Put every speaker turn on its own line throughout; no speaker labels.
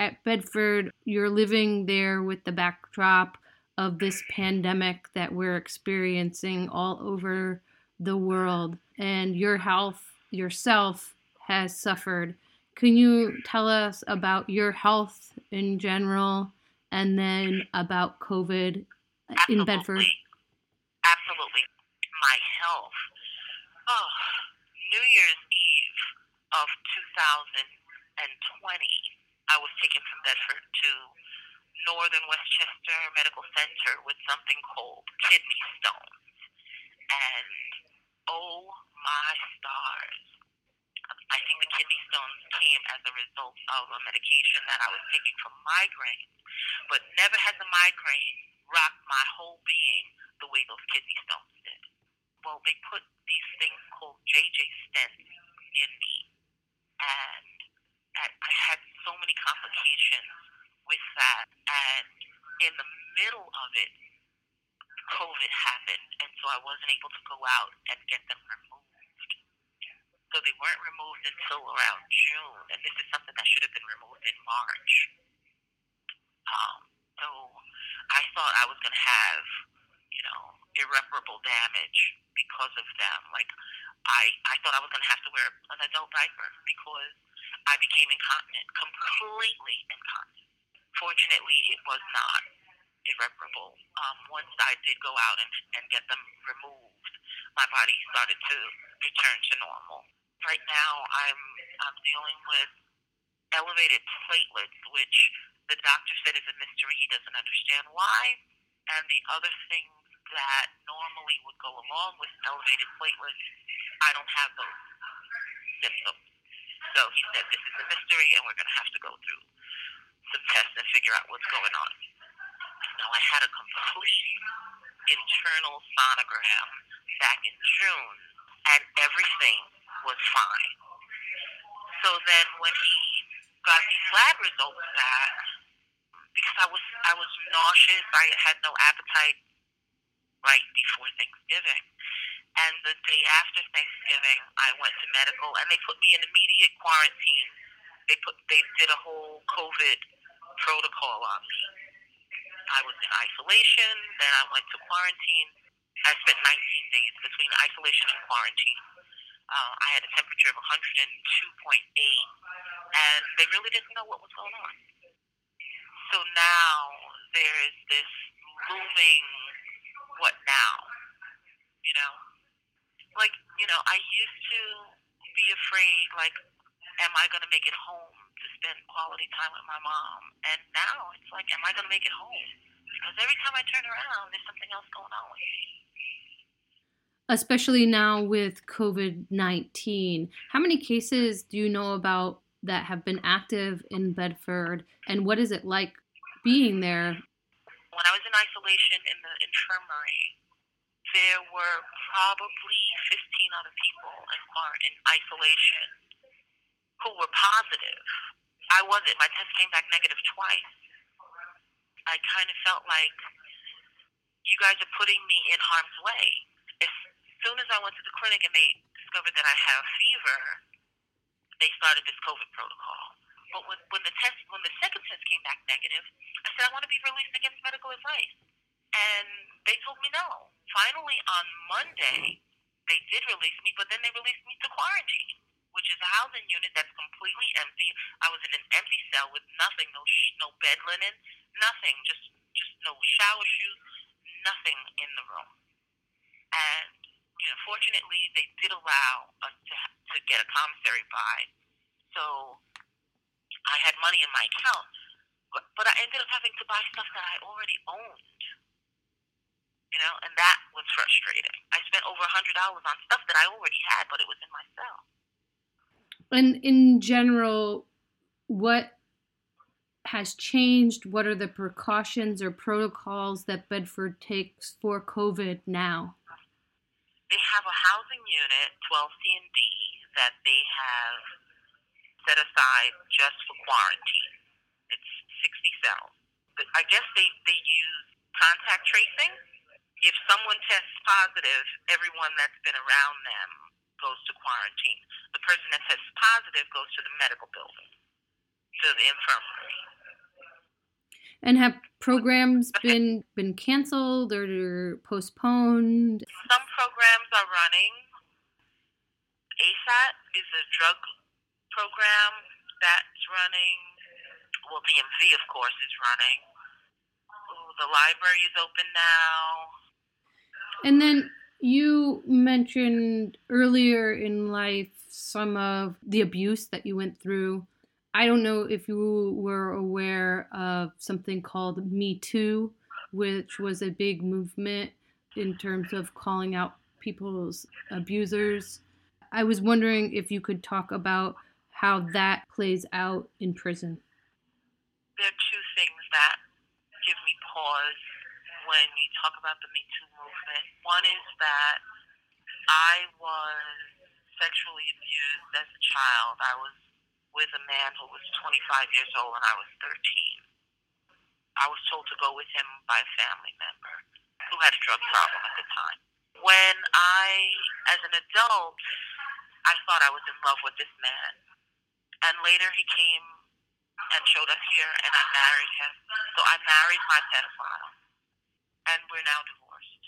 at Bedford, you're living there with the backdrop of this pandemic that we're experiencing all over the world, and your health yourself has suffered. Can you tell us about your health in general and then about COVID in Bedford?
Absolutely. Absolutely. My health. Oh, New Year's Eve of 2020, I was taken from Bedford to Northern Westchester Medical Center with something called kidney stones. And oh my stars, I think the kidney stones came as a result of a medication that I was taking for migraine, but never has a migraine rocked my whole being the way those kidney stones did. Well, they put these things called JJ stents in me, and I had so many complications with that. And in the middle of it, COVID happened, and so I wasn't able to go out and get them removed. So they weren't removed until around June, and this is something that should have been removed in March. So I thought I was going to have, irreparable damage because of them. Like, I thought I was going to have to wear an adult diaper because I became incontinent, completely incontinent. Fortunately, it was not irreparable. Once I did go out and get them removed, my body started to return to normal. Right now, I'm dealing with elevated platelets, which the doctor said is a mystery. He doesn't understand why. And the other things that normally would go along with elevated platelets, I don't have those symptoms. So he said this is a mystery, and we're going to have to go through some tests and figure out what's going on. Now, I had a complete internal sonogram back in June, and everything was fine. So then when he got these lab results back, because I was nauseous, I had no appetite right before Thanksgiving. And the day after Thanksgiving, I went to medical, and they put me in immediate quarantine. They did a whole COVID protocol on me. I was in isolation, then I went to quarantine. I spent 19 days between isolation and quarantine. I had a temperature of 102.8, and they really didn't know what was going on. So now there's this looming, what now? I used to be afraid, like, am I going to make it home to spend quality time with my mom? And now it's like, am I going to make it home? Because every time I turn around, there's something else going on with me.
Especially now with COVID-19. How many cases do you know about that have been active in Bedford, and what is it like being there?
When I was in isolation in the infirmary, there were probably 15 other people in isolation who were positive. I wasn't. My test came back negative twice. I kind of felt like you guys are putting me in harm's way. As soon as I went to the clinic and they discovered that I have fever, they started this COVID protocol. But when the second test came back negative, I said I want to be released against medical advice, and they told me no. Finally, on Monday, they did release me, but then they released me to quarantine, which is a housing unit that's completely empty. I was in an empty cell with nothing, no bed linen, nothing, just no shower shoes, nothing in the room. And fortunately, they did allow us to get a commissary buy, so I had money in my account. But I ended up having to buy stuff that I already owned. And that was frustrating. I spent over $100 on stuff that I already had, but it was in my cell.
And in general, what has changed? What are the precautions or protocols that Bedford takes for COVID now?
They have a housing unit, 12C&D, that they have set aside just for quarantine. It's 60 cells. But I guess they use contact tracing. If someone tests positive, everyone that's been around them goes to quarantine. The person that tests positive goes to the medical building, to the infirmary.
And have programs been canceled or postponed?
Some programs are running. ASAT is a drug program that's running. Well, DMV, of course, is running. The library is open now.
And then you mentioned earlier in life some of the abuse that you went through. I don't know if you were aware of something called Me Too, which was a big movement in terms of calling out people's abusers. I was wondering if you could talk about how that plays out in prison.
There are two things that give me pause when you talk about the Me Too movement. One is that I was sexually abused as a child. I was with a man who was 25 years old and I was 13. I was told to go with him by a family member who had a drug problem at the time. When as an adult, I thought I was in love with this man. And later he came and showed up here and I married him. So I married my pedophile. And we're now divorced.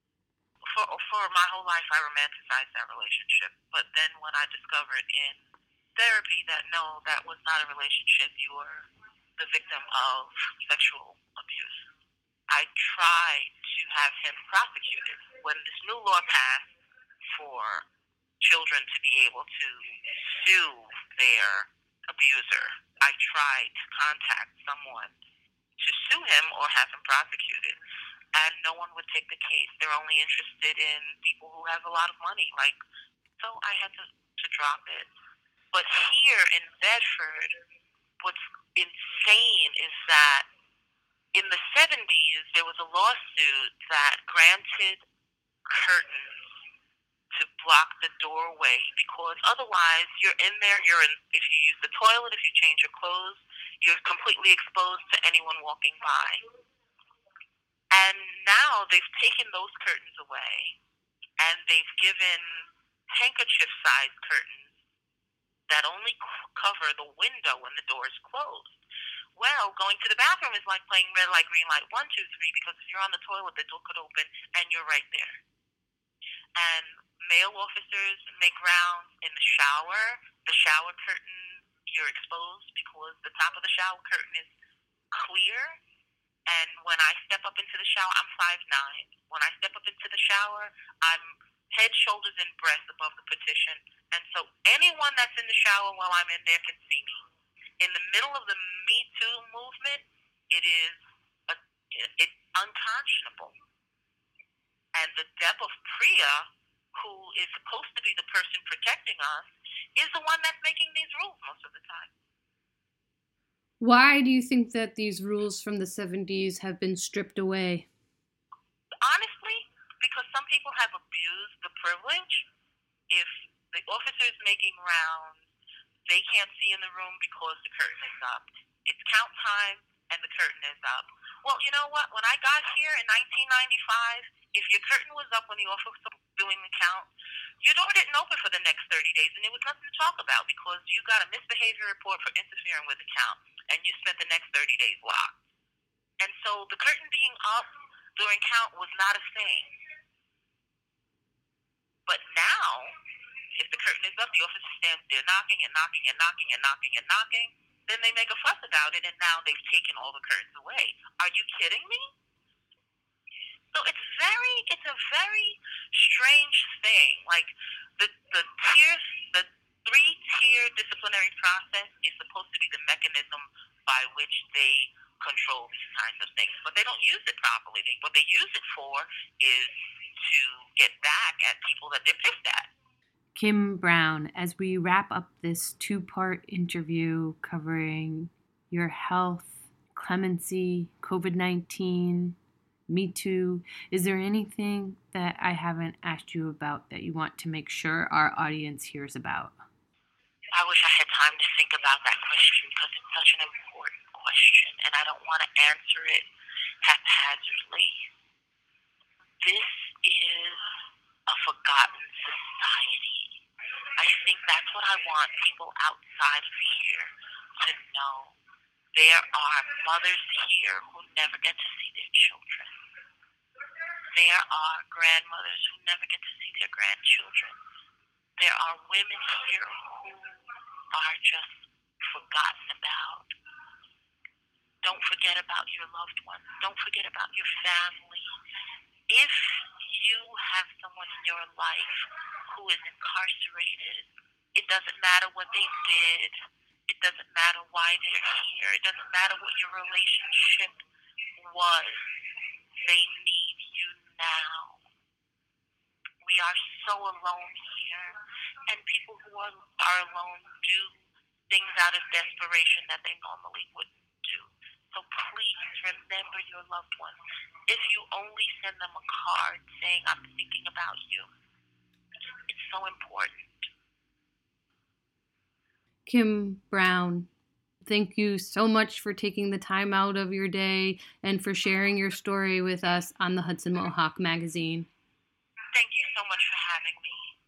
For my whole life, I romanticized that relationship. But then when I discovered in therapy that no, that was not a relationship, you were the victim of sexual abuse, I tried to have him prosecuted. When this new law passed for children to be able to sue their abuser, I tried to contact someone to sue him or have him prosecuted. And no one would take the case. They're only interested in people who have a lot of money. So I had to drop it. But here in Bedford, what's insane is that in the 70s, there was a lawsuit that granted curtains to block the doorway because otherwise you're in there, if you use the toilet, if you change your clothes, you're completely exposed to anyone walking by. And now they've taken those curtains away and they've given handkerchief-sized curtains that only cover the window when the door is closed. Well, going to the bathroom is like playing red light, green light, 1, 2, 3, because if you're on the toilet, the door could open and you're right there. And male officers make rounds in the shower curtain, you're exposed because the top of the shower curtain is clear. And when I step up into the shower, I'm 5'9". When I step up into the shower, I'm head, shoulders, and breast above the partition. And so anyone that's in the shower while I'm in there can see me. In the middle of the Me Too movement, it's unconscionable. And the Deb of Priya, who is supposed to be the person protecting us, is the one that's making these rules most of the time.
Why do you think that these rules from the 70s have been stripped away?
Honestly, because some people have abused the privilege. If the officer is making rounds, they can't see in the room because the curtain is up. It's count time and the curtain is up. Well, you know what? When I got here in 1995, if your curtain was up when the officer was doing the count, your door didn't open for the next 30 days, and there was nothing to talk about because you got a misbehavior report for interfering with the count, and you spent the next 30 days locked. And so the curtain being up during count was not a thing. But now, if the curtain is up, the officer stands there knocking and knocking and knocking and knocking and knocking. Then they make a fuss about it, and now they've taken all the curtains away. Are you kidding me? So it's a very strange thing. Like the 3-tier disciplinary process is supposed to be the mechanism by which they control these kinds of things, but they don't use it properly. What they use it for is to get back at people that they're pissed at.
Kim Brown, as we wrap up this 2-part interview covering your health, clemency, COVID-19, Me Too, is there anything that I haven't asked you about that you want to make sure our audience hears about?
I wish I had time to think about that question because it's such an important question, and I don't want to answer it haphazardly. This is a forgotten society. I think that's what I want people outside of here to know. There are mothers here who never get to see their children. There are grandmothers who never get to see their grandchildren. There are women here who are just forgotten about. Don't forget about your loved ones. Don't forget about your family. If you have someone in your life who is incarcerated, it doesn't matter what they did. It doesn't matter why they're here. It doesn't matter what your relationship was. They need you now. We are so alone here, and people who are alone do things out of desperation that they normally wouldn't do. So please remember your loved ones. If you only send them a card saying, I'm thinking about you, it's so important.
Kim Brown, thank you so much for taking the time out of your day and for sharing your story with us on the Hudson Mohawk magazine.